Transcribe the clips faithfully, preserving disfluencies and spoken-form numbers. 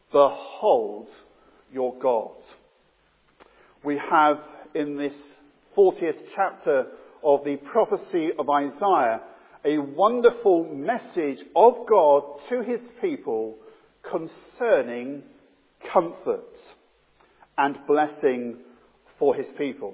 behold your God. We have in this fortieth chapter of the prophecy of Isaiah a wonderful message of God to his people concerning comfort and blessing for his people.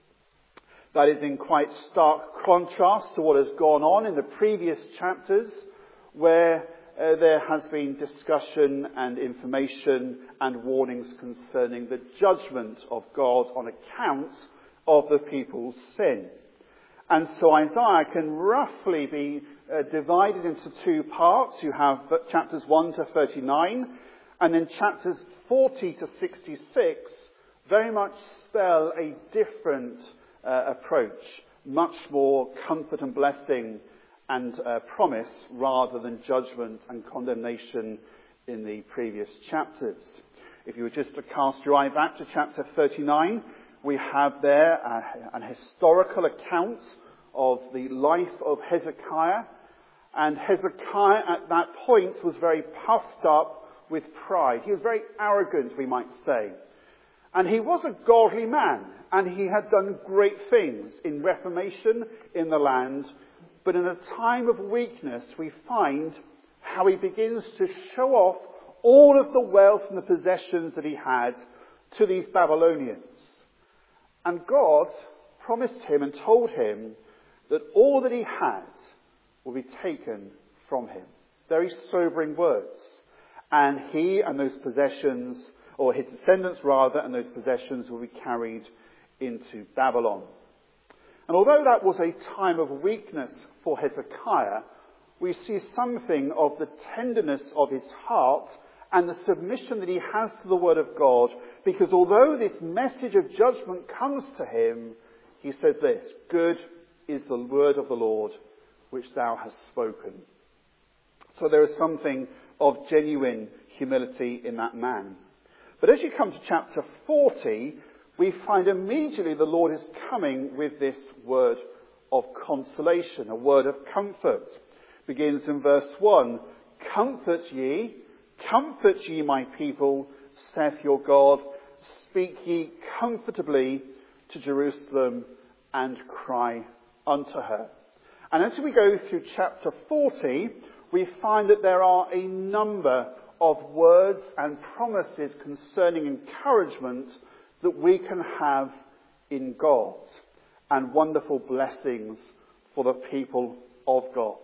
That is in quite stark contrast to what has gone on in the previous chapters, where uh, there has been discussion and information and warnings concerning the judgment of God on account of the people's sin. And so Isaiah can roughly be uh, divided into two parts. You have chapters one to thirty-nine, and then chapters forty to sixty-six very much spell a different uh, approach, much more comfort and blessing and uh, promise rather than judgment and condemnation in the previous chapters. If you were just to cast your eye back to chapter thirty-nine, we have there a, an historical account of the life of Hezekiah. And Hezekiah at that point was very puffed up with pride. He was very arrogant, we might say. And he was a godly man, and he had done great things in reformation in the land. But in a time of weakness, we find how he begins to show off all of the wealth and the possessions that he had to these Babylonians. And God promised him and told him that all that he had will be taken from him. Very sobering words. And he and those possessions, or his descendants rather, and those possessions will be carried into Babylon. And although that was a time of weakness for Hezekiah, we see something of the tenderness of his heart and the submission that he has to the word of God, because although this message of judgment comes to him, he says this: good is the word of the Lord which thou hast spoken. So there is something of genuine humility in that man. But as you come to chapter forty, we find immediately the Lord is coming with this word of consolation, a word of comfort. Begins in verse one, comfort ye, comfort ye my people, saith your God, speak ye comfortably to Jerusalem and cry unto her. And as we go through chapter forty, we find that there are a number of words and promises concerning encouragement that we can have in God, and wonderful blessings for the people of God.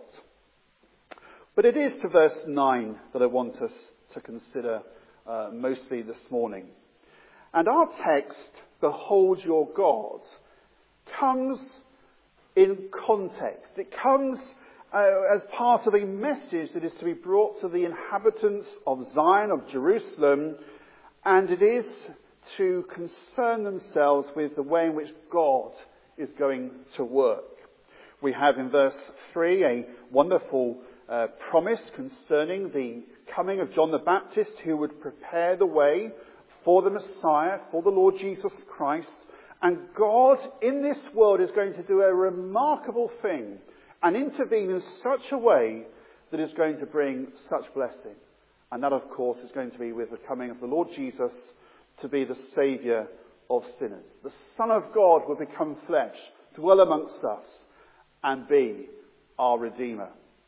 But it is to verse nine that I want us to consider uh, mostly this morning. And our text, behold your God, comes in context. It comes uh, as part of a message that is to be brought to the inhabitants of Zion, of Jerusalem, and it is to concern themselves with the way in which God is going to work. We have in verse three a wonderful uh, promise concerning the coming of John the Baptist, who would prepare the way for the Messiah, for the Lord Jesus Christ. And God in this world is going to do a remarkable thing and intervene in such a way that is going to bring such blessing. And that, of course, is going to be with the coming of the Lord Jesus to be the Saviour of sinners. The Son of God will become flesh, dwell amongst us, and be our Redeemer.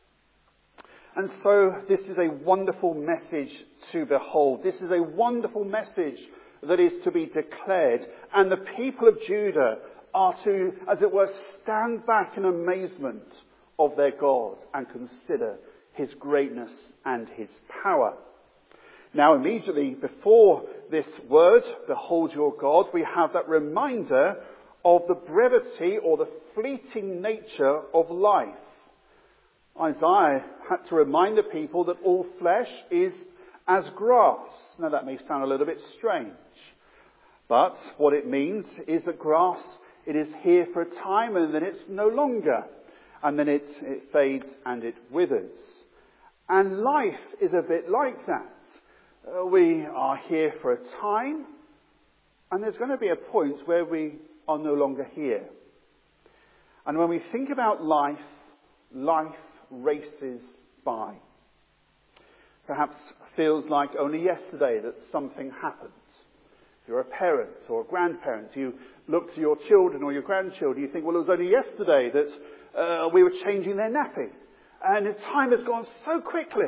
And so this is a wonderful message to behold. This is a wonderful message that is to be declared. And the people of Judah are to, as it were, stand back in amazement of their God and consider his greatness and his power. Now, immediately before this word, behold your God, we have that reminder of the brevity or the fleeting nature of life. Isaiah had to remind the people that all flesh is as grass. Now, that may sound a little bit strange, but what it means is that grass, it is here for a time and then it's no longer, and then it, it fades and it withers. And life is a bit like that. Uh, we are here for a time, and there's going to be a point where we are no longer here. And when we think about life, life races by. perhaps feels like only yesterday that something happened. If you're a parent or a grandparent, you look to your children or your grandchildren, you think, well, it was only yesterday that uh, we were changing their nappy. And time has gone so quickly.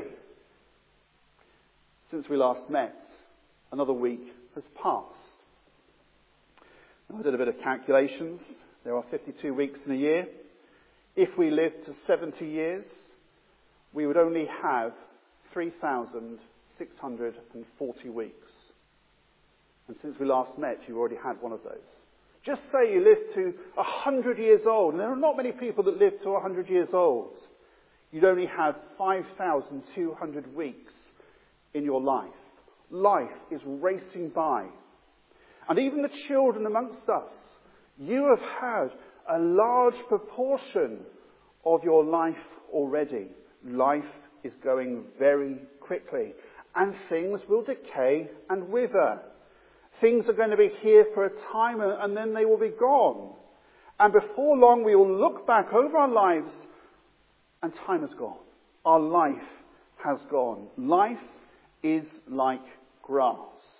Since we last met, another week has passed. I did a bit of calculations. There are fifty-two weeks in a year. If we lived to seventy years, we would only have three thousand six hundred forty weeks. And since we last met, you've already had one of those. Just say you live to one hundred years old, and there are not many people that live to one hundred years old. You'd only have five thousand two hundred weeks in your life. Life is racing by. And even the children amongst us, you have had a large proportion of your life already. Life is going very quickly, and things will decay and wither. Things are going to be here for a time, and then they will be gone. And before long, we will look back over our lives, and time has gone. Our life has gone. Life is like grass.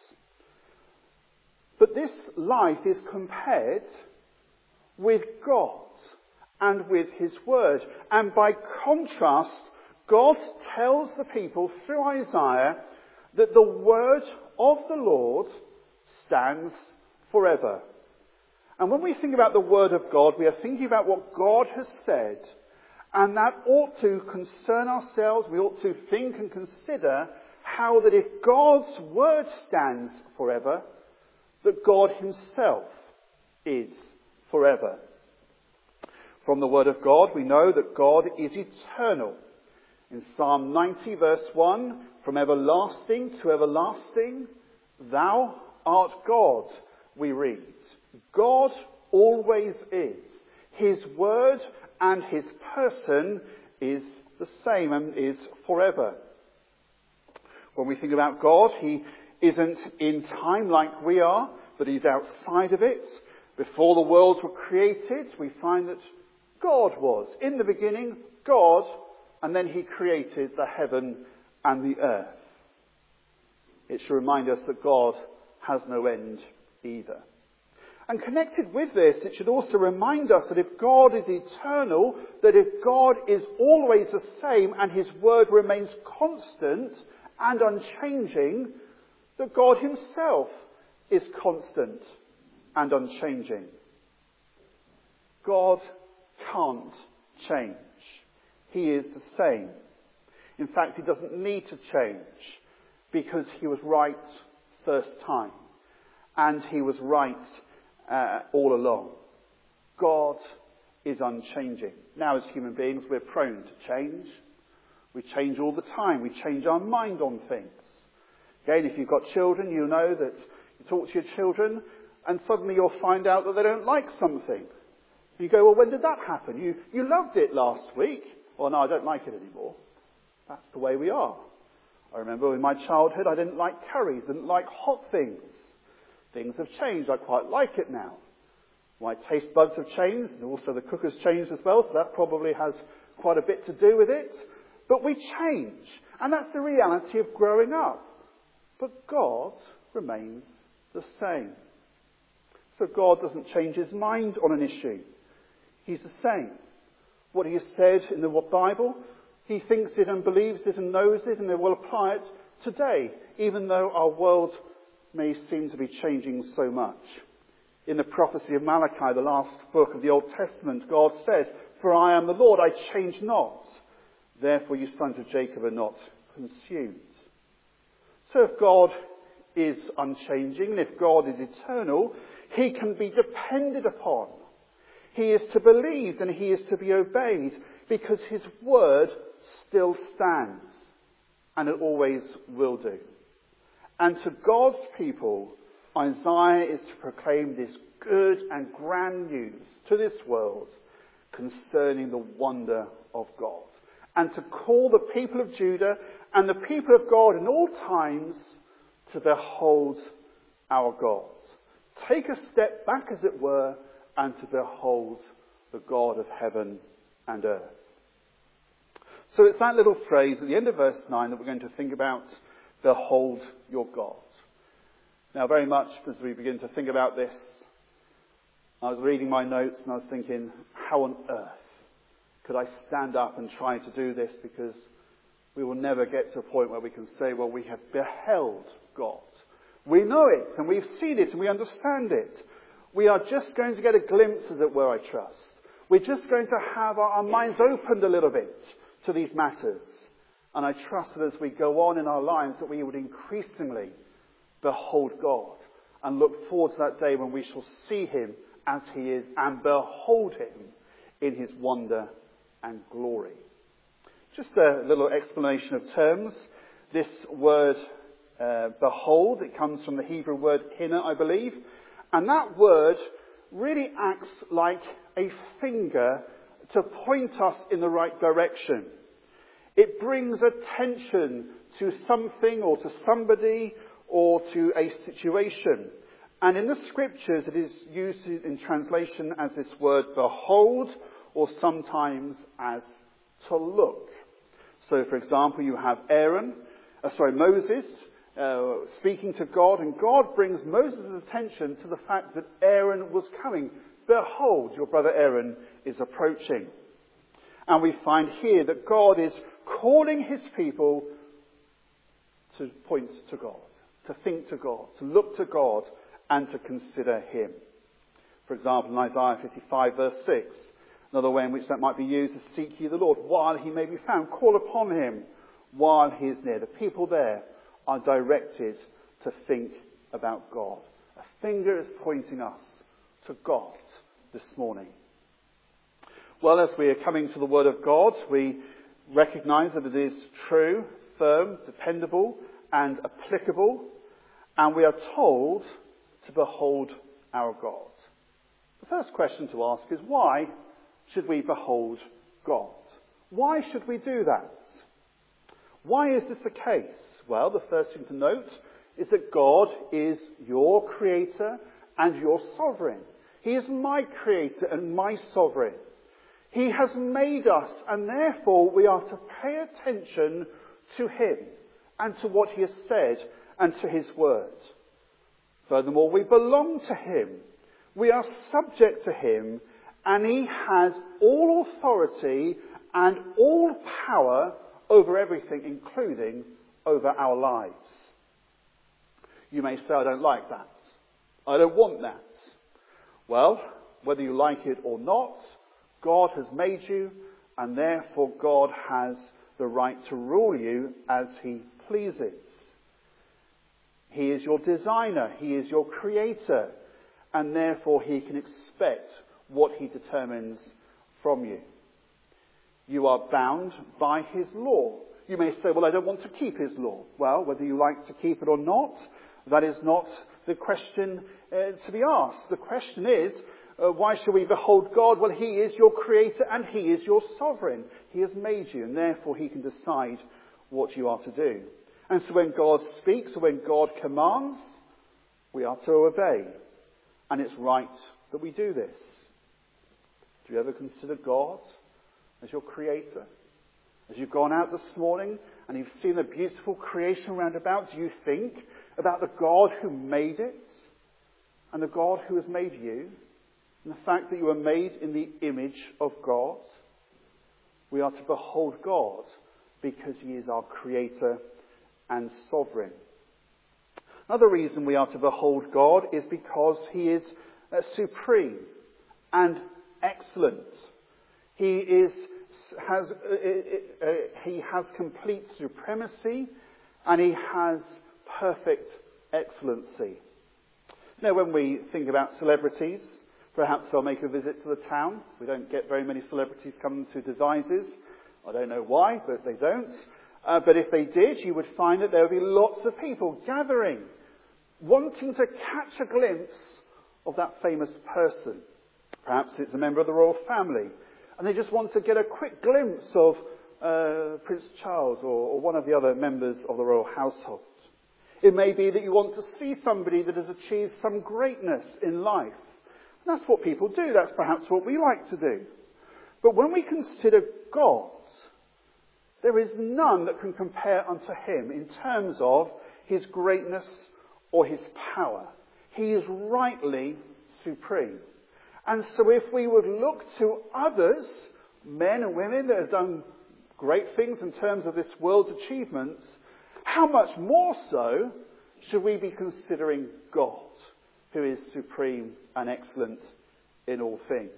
But this life is compared with God and with His Word. And by contrast, God tells the people through Isaiah that the Word of the Lord stands forever. And when we think about the Word of God, we are thinking about what God has said. And that ought to concern ourselves. We ought to think and consider how that if God's Word stands forever, that God Himself is forever. From the Word of God, we know that God is eternal. In Psalm ninety, verse one, from everlasting to everlasting, Thou art God, we read. God always is. His Word and His person is the same and is forever. When we think about God, He isn't in time like we are, but He's outside of it. Before the worlds were created, we find that God was. In the beginning, God, and then He created the heaven and the earth. It should remind us that God has no end either. And connected with this, it should also remind us that if God is eternal, that if God is always the same and His Word remains constant and unchanging, that God Himself is constant and unchanging. God can't change. He is the same. In fact, He doesn't need to change because He was right first time. And He was right uh, all along. God is unchanging. Now, as human beings, we're prone to change. We change all the time. We change our mind on things. Again, if you've got children, you know that you talk to your children and suddenly you'll find out that they don't like something. You go, well, when did that happen? You, you loved it last week. Well, no, I don't like it anymore. That's the way we are. I remember in my childhood, I didn't like curries, didn't like hot things. Things have changed. I quite like it now. My taste buds have changed, and also the cooker's changed as well, so that probably has quite a bit to do with it. But we change, and that's the reality of growing up. But God remains the same. So God doesn't change His mind on an issue. He's the same. What He has said in the Bible, He thinks it and believes it and knows it, and He will apply it today, even though our world may seem to be changing so much. In the prophecy of Malachi, the last book of the Old Testament, God says, "For I am the Lord, I change not. Therefore you sons of Jacob are not consumed." So if God is unchanging, and if God is eternal, He can be depended upon. He is to be believed and He is to be obeyed because His word still stands, and it always will do. And to God's people, Isaiah is to proclaim this good and grand news to this world concerning the wonder of God, and to call the people of Judah and the people of God in all times to behold our God. Take a step back, as it were, and to behold the God of heaven and earth. So it's that little phrase at the end of verse nine that we're going to think about, behold your God. Now very much as we begin to think about this, I was reading my notes and I was thinking, how on earth could I stand up and try to do this, because we will never get to a point where we can say, well, we have beheld God. We know it and we've seen it and we understand it. We are just going to get a glimpse, as it were, I trust. We're just going to have our, our minds opened a little bit to these matters. And I trust that as we go on in our lives, that we would increasingly behold God and look forward to that day when we shall see him as he is and behold him in his wonder and glory. Just a little explanation of terms. This word, uh, behold, it comes from the Hebrew word hina, I believe. And that word really acts like a finger to point us in the right direction. It brings attention to something or to somebody or to a situation. And in the scriptures it is used in translation as this word behold, or sometimes as to look. So for example, you have Aaron, uh, sorry, Moses uh, speaking to God, and God brings Moses' attention to the fact that Aaron was coming. Behold, your brother Aaron is approaching. And we find here that God is calling his people to point to God, to think to God, to look to God, and to consider him. For example, in Isaiah fifty-five verse six, another way in which that might be used is, seek ye the Lord while he may be found. Call upon him while he is near. The people there are directed to think about God. A finger is pointing us to God this morning. Well, as we are coming to the Word of God, we recognise that it is true, firm, dependable, and applicable. And we are told to behold our God. The first question to ask is, why should we behold God? Why should we do that? Why is this the case? Well, the first thing to note is that God is your creator and your sovereign. He is my creator and my sovereign. He has made us, and therefore we are to pay attention to him and to what he has said and to his word. Furthermore, we belong to him. We are subject to him, and he has all authority and all power over everything, including over our lives. You may say, I don't like that. I don't want that. Well, whether you like it or not, God has made you, and therefore God has the right to rule you as he pleases. He is your designer. He is your creator. And therefore he can expect what he determines from you. You are bound by his law. You may say, well, I don't want to keep his law. Well, whether you like to keep it or not, that is not the question uh, to be asked. The question is, uh, why should we behold God? Well, he is your creator and he is your sovereign. He has made you, and therefore he can decide what you are to do. And so when God speaks or when God commands, we are to obey. And it's right that we do this. Do you ever consider God as your creator? As you've gone out this morning and you've seen the beautiful creation round about, do you think about the God who made it and the God who has made you and the fact that you are made in the image of God? We are to behold God because he is our creator and sovereign. Another reason we are to behold God is because he is uh, supreme and excellent. He is has uh, uh, uh, he has complete supremacy and he has perfect excellency. Now, when we think about celebrities, perhaps they'll make a visit to the town. We don't get very many celebrities coming to Devizes. I don't know why, but they don't. Uh, but if they did, you would find that there would be lots of people gathering, wanting to catch a glimpse of that famous person. Perhaps it's a member of the royal family, and they just want to get a quick glimpse of uh, Prince Charles or, or one of the other members of the royal household. It may be that you want to see somebody that has achieved some greatness in life. And that's what people do. That's perhaps what we like to do. But when we consider God, There is none that can compare unto him in terms of his greatness or his power. He is rightly supreme. And so if we would look to others, men and women that have done great things in terms of this world's achievements, how much more so should we be considering God, who is supreme and excellent in all things?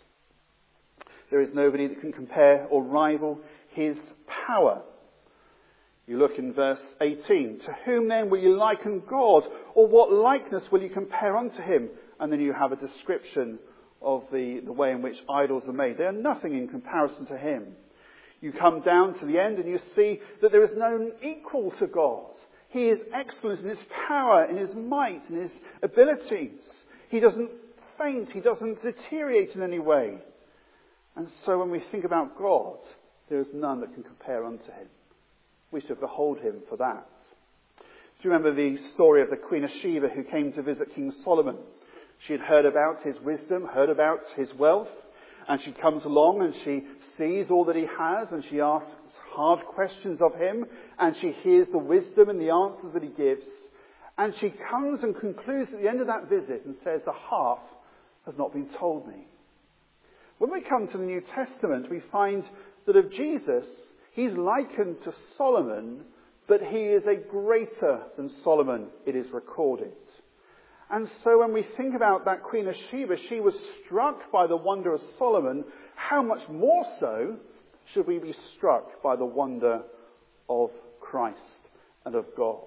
There is nobody that can compare or rival his power. You look in verse eighteen. To whom then will you liken God? Or what likeness will you compare unto him? And then you have a description of the, the way in which idols are made. They are nothing in comparison to him. You come down to the end and you see that there is no equal to God. He is excellent in his power, in his might, in his abilities. He doesn't faint. He doesn't deteriorate in any way. And so when we think about God, there is none that can compare unto him. We should behold him for that. Do you remember the story of the Queen of Sheba who came to visit King Solomon? She had heard about his wisdom, heard about his wealth, and she comes along and she sees all that he has and she asks hard questions of him and she hears the wisdom and the answers that he gives. And she comes and concludes at the end of that visit and says, the half has not been told me. When we come to the New Testament, we find that of Jesus, he's likened to Solomon, but he is a greater than Solomon, it is recorded. And so when we think about that Queen of Sheba, she was struck by the wonder of Solomon. How much more so should we be struck by the wonder of Christ and of God?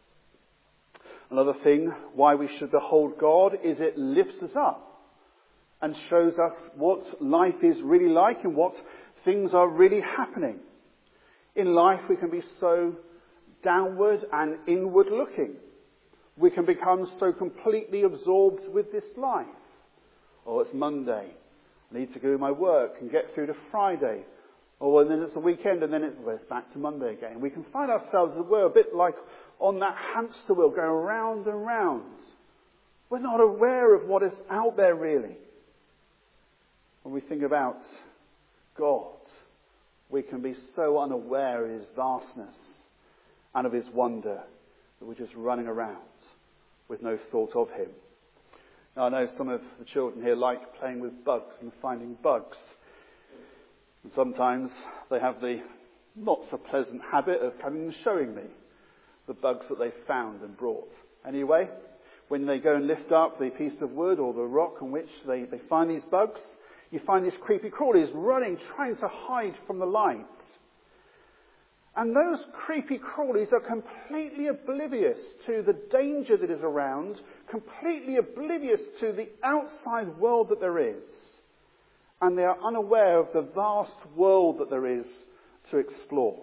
Another thing why we should behold God is it lifts us up and shows us what life is really like and what things are really happening. In life we can be so downward and inward looking. We can become so completely absorbed with this life. Oh, it's Monday. I need to go to my work and get through to Friday. Oh, and then it's the weekend and then it's, well, it's back to Monday again. We can find ourselves, as it were, a bit like on that hamster wheel going round and round. We're not aware of what is out there really. When we think about God, we can be so unaware of his vastness and of his wonder that we're just running around with no thought of him. Now, I know some of the children here like playing with bugs and finding bugs. And sometimes they have the not so pleasant habit of coming and showing me the bugs that they found and brought. Anyway, when they go and lift up the piece of wood or the rock on which they, they find these bugs, you find these creepy crawlies running, trying to hide from the light. And those creepy crawlies are completely oblivious to the danger that is around, completely oblivious to the outside world that there is. And they are unaware of the vast world that there is to explore.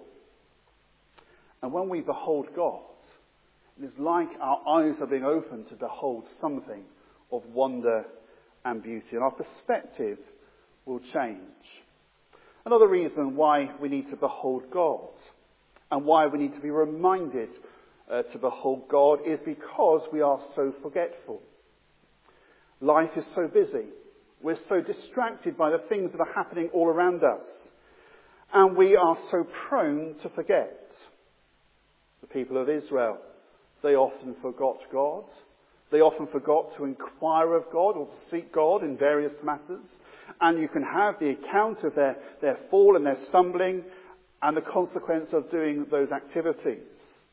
And when we behold God, it is like our eyes are being opened to behold something of wonder and beauty. And our perspective will change. Another reason why we need to behold God and why we need to be reminded uh, to behold God is because we are so forgetful. Life is so busy. We're so distracted by the things that are happening all around us. And we are so prone to forget. The people of Israel, they often forgot God. They often forgot to inquire of God or to seek God in various matters. And you can have the account of their, their fall and their stumbling and the consequence of doing those activities.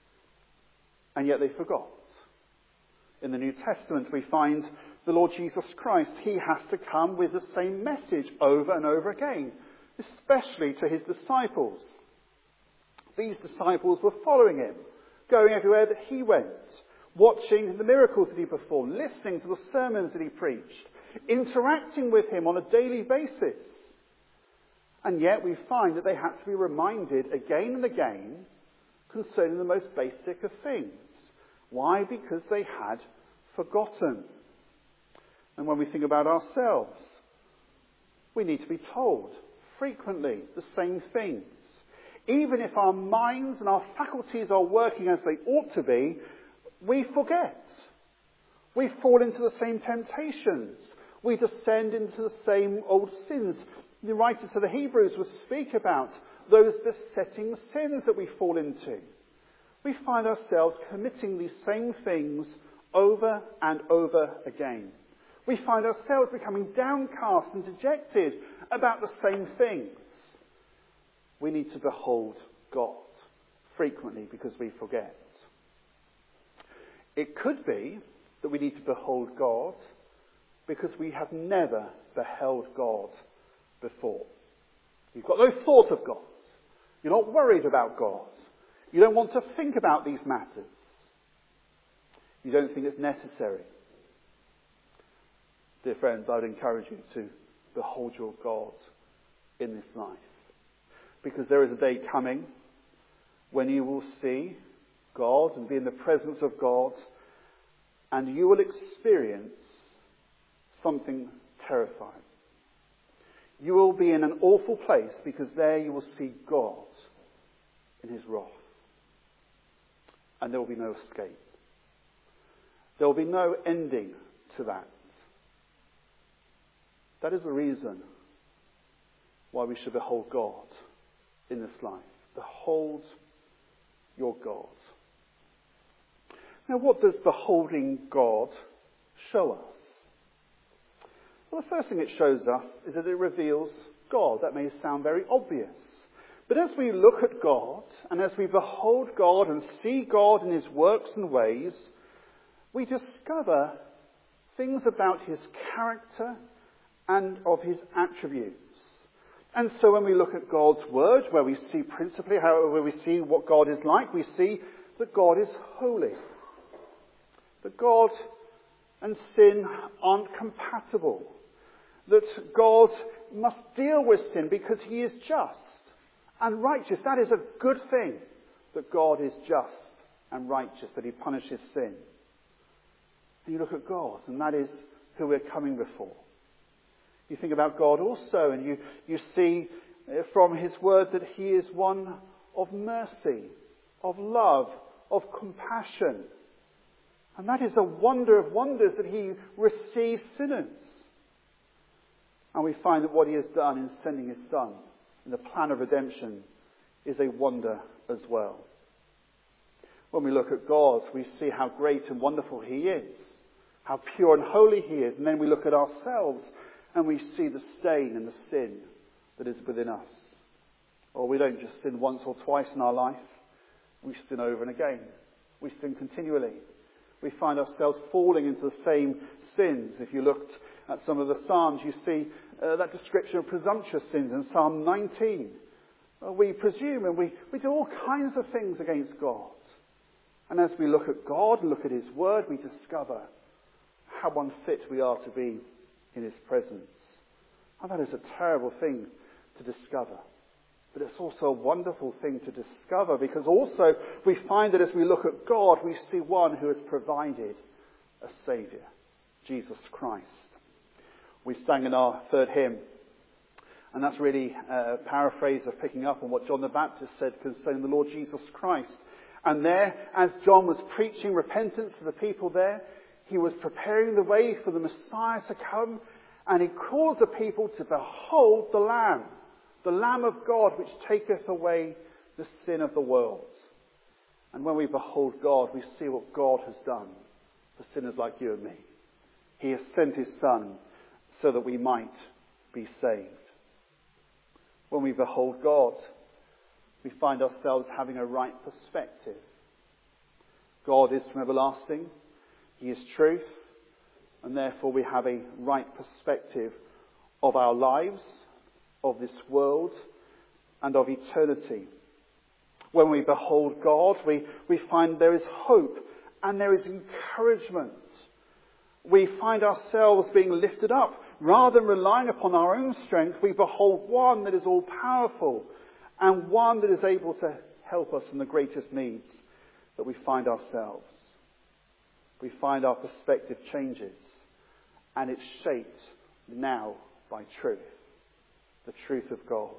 And yet they forgot. In the New Testament we find the Lord Jesus Christ. He has to come with the same message over and over again, especially to his disciples. These disciples were following him, going everywhere that he went, watching the miracles that he performed, listening to the sermons that he preached, interacting with him on a daily basis. And yet we find that they had to be reminded again and again concerning the most basic of things. Why? Because they had forgotten. And when we think about ourselves, we need to be told frequently the same things. Even if our minds and our faculties are working as they ought to be, we forget. We fall into the same temptations. We descend into the same old sins. The writer to the Hebrews will speak about those besetting sins that we fall into. We find ourselves committing these same things over and over again. We find ourselves becoming downcast and dejected about the same things. We need to behold God frequently because we forget. It could be that we need to behold God because we have never beheld God before. You've got no thought of God. You're not worried about God. You don't want to think about these matters. You don't think it's necessary. Dear friends, I would encourage you to behold your God in this life. Because there is a day coming when you will see God and be in the presence of God, and you will experience something terrifying. You will be in an awful place because there you will see God in his wrath. And there will be no escape. There will be no ending to that. That is the reason why we should behold God in this life. Behold your God. Now, what does beholding God show us? Well, the first thing it shows us is that it reveals God. That may sound very obvious. But as we look at God, and as we behold God and see God in his works and ways, we discover things about his character and of his attributes. And so when we look at God's word, where we see principally, how, where we see what God is like, we see that God is holy. That God and sin aren't compatible. That God must deal with sin because he is just and righteous. That is a good thing, that God is just and righteous, that he punishes sin. And you look at God, and that is who we're coming before. You think about God also, and you, you see from his word that he is one of mercy, of love, of compassion. And that is a wonder of wonders, that he receives sinners. And we find that what he has done in sending his Son in the plan of redemption is a wonder as well. When we look at God, we see how great and wonderful he is, how pure and holy he is. And then we look at ourselves and we see the stain and the sin that is within us. Or we don't just sin once or twice in our life. We sin over and again. We sin continually. We find ourselves falling into the same sins. If you looked at some of the Psalms, you see uh, that description of presumptuous sins in Psalm nineteen. Uh, we presume and we, we do all kinds of things against God. And as we look at God and look at his word, we discover how unfit we are to be in his presence. And that is a terrible thing to discover. But it's also a wonderful thing to discover, because also we find that as we look at God, we see one who has provided a Saviour, Jesus Christ. We sang in our third hymn, and that's really a paraphrase of picking up on what John the Baptist said concerning the Lord Jesus Christ. And there, as John was preaching repentance to the people there, he was preparing the way for the Messiah to come, and he calls the people to behold the Lamb, the Lamb of God, which taketh away the sin of the world. And when we behold God, we see what God has done for sinners like you and me. He has sent his Son so that we might be saved. When we behold God, we find ourselves having a right perspective. God is from everlasting. He is truth. And therefore we have a right perspective of our lives, of this world, and of eternity. When we behold God, we, we find there is hope and there is encouragement. We find ourselves being lifted up. Rather than relying upon our own strength, we behold one that is all-powerful and one that is able to help us in the greatest needs that we find ourselves. We find our perspective changes, and it's shaped now by truth, the truth of God.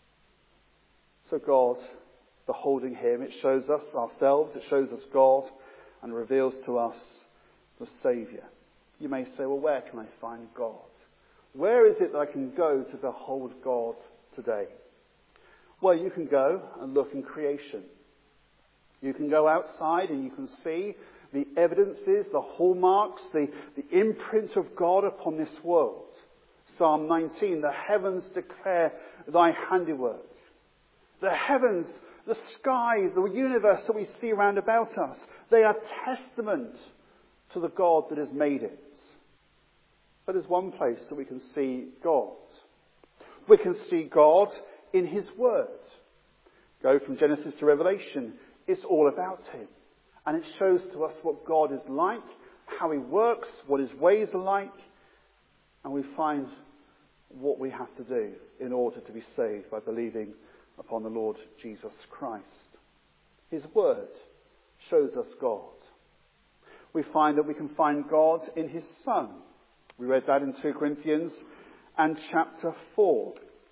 So God, beholding him, it shows us ourselves, it shows us God, and reveals to us the Saviour. You may say, well, where can I find God? Where is it that I can go to behold God today? Well, you can go and look in creation. You can go outside and you can see the evidences, the hallmarks, the, the imprint of God upon this world. Psalm nineteen, the heavens declare thy handiwork. The heavens, the sky, the universe that we see round about us, they are testament to the God that has made it. But there's one place that we can see God. We can see God in his word. Go from Genesis to Revelation. It's all about him. And it shows to us what God is like, how he works, what his ways are like. And we find what we have to do in order to be saved by believing upon the Lord Jesus Christ. His word shows us God. We find that we can find God in his Son. We read that in two Corinthians and chapter four.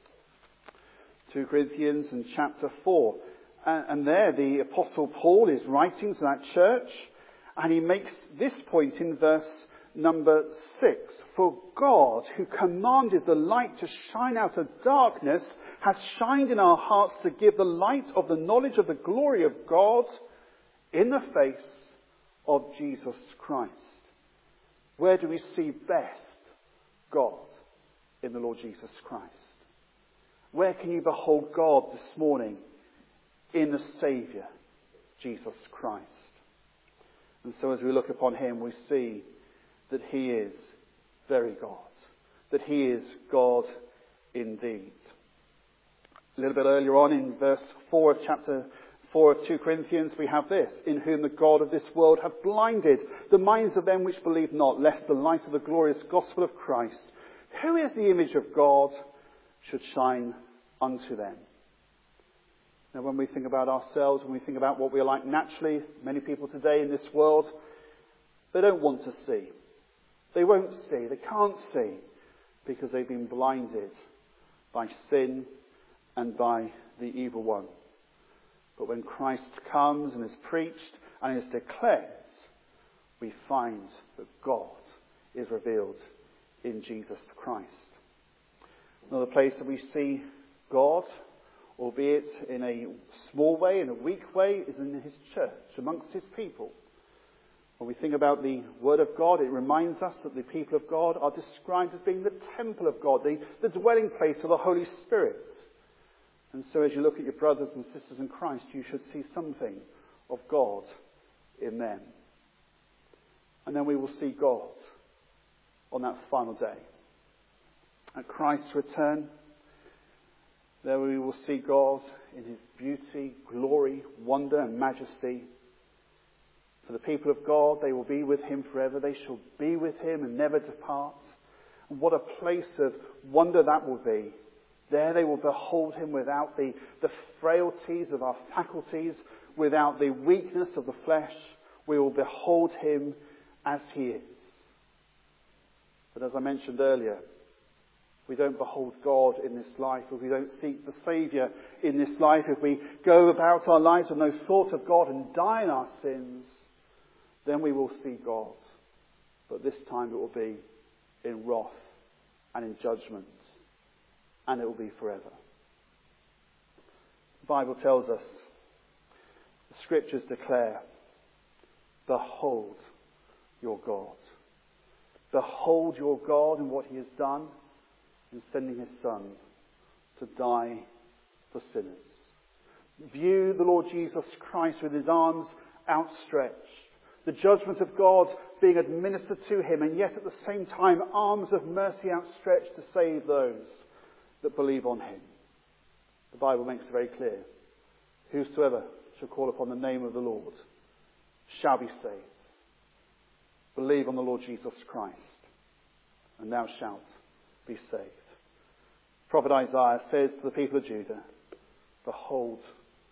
two Corinthians and chapter four. And, and there the Apostle Paul is writing to that church, and he makes this point in verse number six. For God, who commanded the light to shine out of darkness, hath shined in our hearts to give the light of the knowledge of the glory of God in the face of Jesus Christ. Where do we see best God? In the Lord Jesus Christ. Where can you behold God this morning? In the Saviour, Jesus Christ. And so as we look upon him, we see that he is very God. That he is God indeed. A little bit earlier on in verse four of chapter four of two Corinthians, we have this. In whom the God of this world hath blinded the minds of them which believe not, lest the light of the glorious gospel of Christ, who is the image of God, should shine unto them. Now, when we think about ourselves, when we think about what we are like naturally, many people today in this world, they don't want to see. They won't see. They can't see because they've been blinded by sin and by the evil one. But when Christ comes and is preached and is declared, we find that God is revealed in Jesus Christ. Another place that we see God, albeit in a small way, in a weak way, is in his church, amongst his people. When we think about the Word of God, it reminds us that the people of God are described as being the temple of God, the, the dwelling place of the Holy Spirit. And so as you look at your brothers and sisters in Christ, you should see something of God in them. And then we will see God on that final day. At Christ's return, there we will see God in his beauty, glory, wonder and majesty. For the people of God, they will be with him forever. They shall be with him and never depart. And what a place of wonder that will be. There they will behold him without the, the frailties of our faculties, without the weakness of the flesh. We will behold him as he is. But as I mentioned earlier, we don't behold God in this life, if we don't seek the Saviour in this life, if we go about our lives with no thought of God and die in our sins, then we will see God. But this time it will be in wrath and in judgment. And it will be forever. The Bible tells us, the Scriptures declare, behold your God. Behold your God and what he has done in sending his Son to die for sinners. View the Lord Jesus Christ with his arms outstretched. The judgment of God being administered to him, and yet at the same time arms of mercy outstretched to save those that believe on him. The Bible makes it very clear. Whosoever shall call upon the name of the Lord shall be saved. Believe on the Lord Jesus Christ, and thou shalt be saved. Prophet Isaiah says to the people of Judah, behold